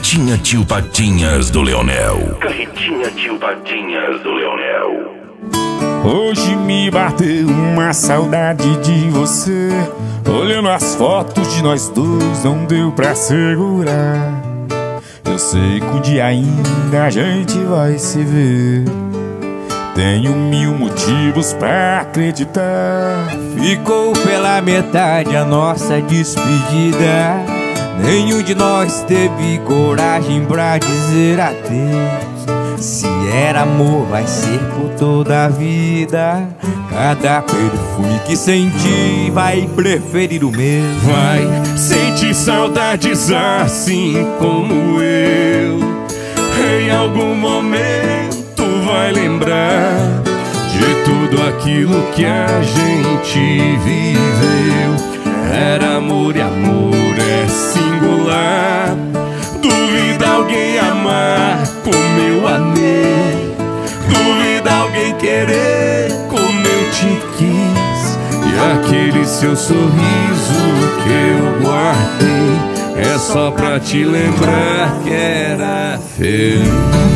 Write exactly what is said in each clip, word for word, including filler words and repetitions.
Carretinha Tio Patinhas do Leonel. Carretinha Tio Patinhas do Leonel. Hoje me bateu uma saudade de você. Olhando as fotos de nós dois, não deu pra segurar. Eu sei que um dia ainda a gente vai se ver. Tenho mil motivos pra acreditar. Ficou pela metade a nossa despedida. Nenhum de nós teve coragem pra dizer adeus. Se era amor, vai ser por toda a vida. Cada perfume que sentir vai preferir o mesmo. Vai sentir saudades assim como eu. Em algum momento vai lembrar de tudo aquilo que a gente viveu. Era amor e amor é singular. Duvida alguém amar como eu amei. Duvida alguém querer como eu te quis. E aquele seu sorriso que eu guardei é só pra te lembrar que era feliz.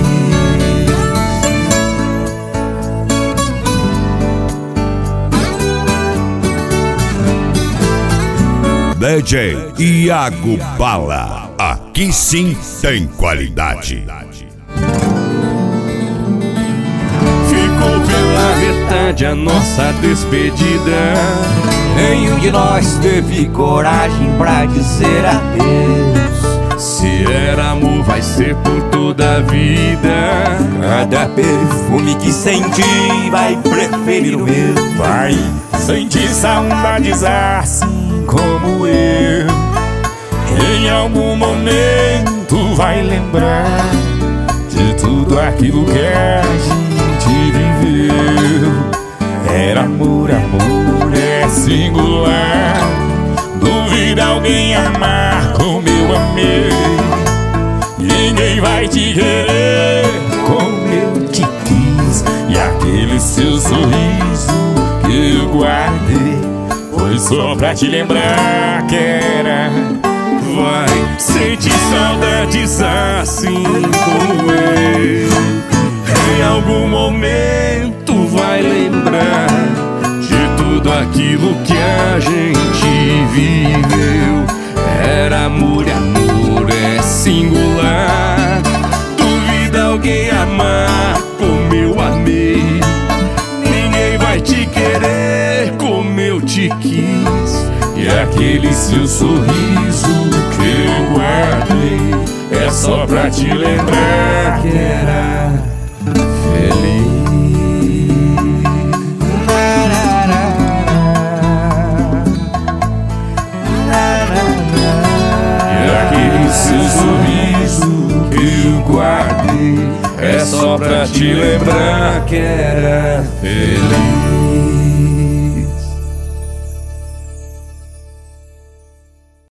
D J Iago Bala. Aqui sim tem qualidade. Ficou pela metade a nossa despedida. Nenhum de nós teve coragem pra dizer adeus. Se era amor, vai ser por toda a vida. Cada perfume que sentir vai preferir o meu. Vai sentir saudades assim como eu. Em algum momento vai lembrar de tudo aquilo que a gente viveu. Era amor, amor é singular. Duvida alguém amar como eu amei. Ninguém vai te querer como eu te quis. E aquele seu sorriso que eu guardei foi só pra te lembrar que era. Vai sentir saudades assim como eu. Em algum momento vai lembrar de tudo aquilo que a gente viveu. Era amor e amor é singular. Duvida alguém amar como eu amei. Ninguém vai te querer como eu te quis. E aquele seu sorriso que eu guardei é só pra te lembrar que era feliz. E aquele seu sorriso que eu guardei é só pra te lembrar que era feliz.